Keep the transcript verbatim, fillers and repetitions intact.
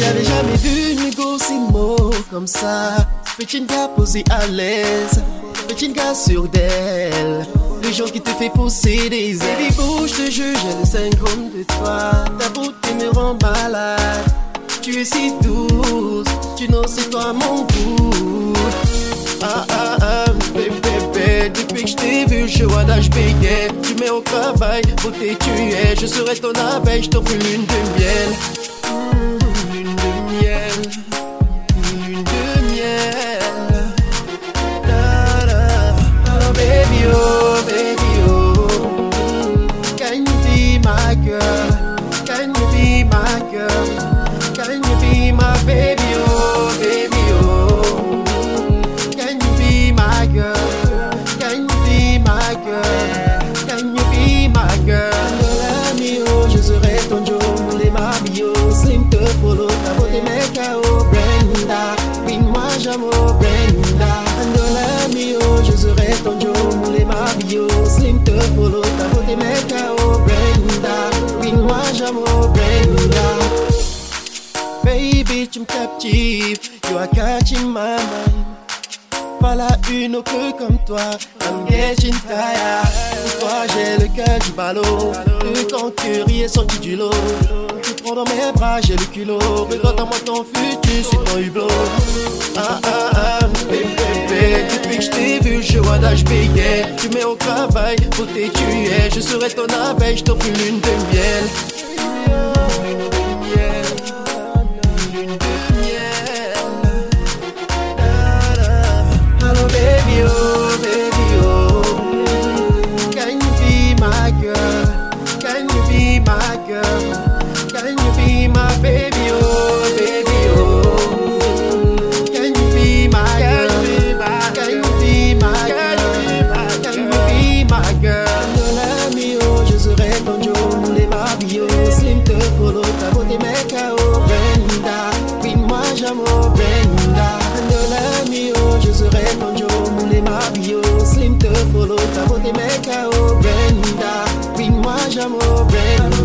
J'avais jamais vu une go si mot comme ça. Petit gars posé à l'aise, petit gars sûr d'elle. Le genre qui te fait pousser des ailes. Baby bouge, je te jure, j'ai le syndrome de toi. Ta beauté me rend malade. Tu es si douce, tu know c'est toi mon goût. Ah ah ah, bébé, bébé. Depuis que je t'ai vu, je vois d'âge payé. Tu mets au travail, beauté tu es. Je serai ton abeille, je t'offre une lune de miel. Mmh, lune de miel. Lune de miel. Da, da. Oh baby, oh baby, oh. Can you be my girl? Can you be my girl? Can you be my baby, oh baby, oh. Can you be my girl? Can you be my girl? Can you be my girl? L'ami, oh, je serai ton Joe, les mabio, slim te follow, ta beauté m'est K O, Brenda. Oui, moi j'aime, oh Brenda. L'ami, oh, je serai ton Joe, les mabio, slim te follow, ta beauté m'est K O, Brenda. Oui, moi j'aime, oh Brenda. Baby, tu me captives, you are catching my mind. Pas la une autre comme toi, I'm getting tired. Pour toi j'ai le cœur du ballot, le concurrier sorti du lot. Tu prends dans mes bras, j'ai le culot. Regarde à moi ton futur, c'est ton hublot. Ah ah ah, bébé, bébé. Depuis que je t'ai vu, je vois d'âge payé. Tu mets au travail, beauté tu es. Je serai ton abeille, je t'offre une lune de miel. Oh baby, oh, can you be my girl? Can you be my girl? Can you be my baby, oh baby, oh. Can you be my girl? Can you be my girl? Can you be my girl? L'ami, oh, je serai ton Joe, les mabio, slim te follow, ta beauté m'est K O, Brenda. Oui, moi j'aime, oh Brenda. L'ami, oh, je serai ton Joe, les mabio, slim te follow, ta beauté m'est K O, Brenda. Oui, moi j'aime, oh Brenda.